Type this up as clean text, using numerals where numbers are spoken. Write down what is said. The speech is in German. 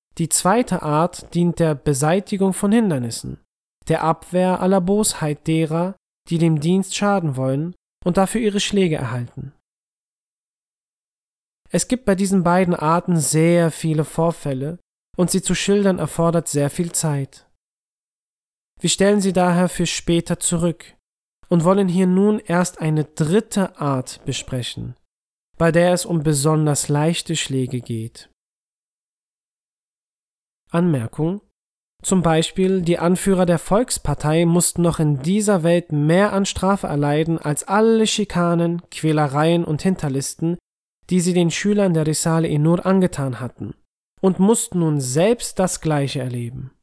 Die zweite Art dient der Beseitigung von Hindernissen, der Abwehr aller Bosheit derer, die dem Dienst schaden wollen und dafür ihre Schläge erhalten. Es gibt bei diesen beiden Arten sehr viele Vorfälle und sie zu schildern erfordert sehr viel Zeit. Wir stellen sie daher für später zurück und wollen hier nun erst eine dritte Art besprechen, bei der es um besonders leichte Schläge geht. Anmerkung: Zum Beispiel die Anführer der Volkspartei mussten noch in dieser Welt mehr an Strafe erleiden als alle Schikanen, Quälereien und Hinterlisten, die sie den Schülern der Risale-i Nur angetan hatten, und mussten nun selbst das Gleiche erleben.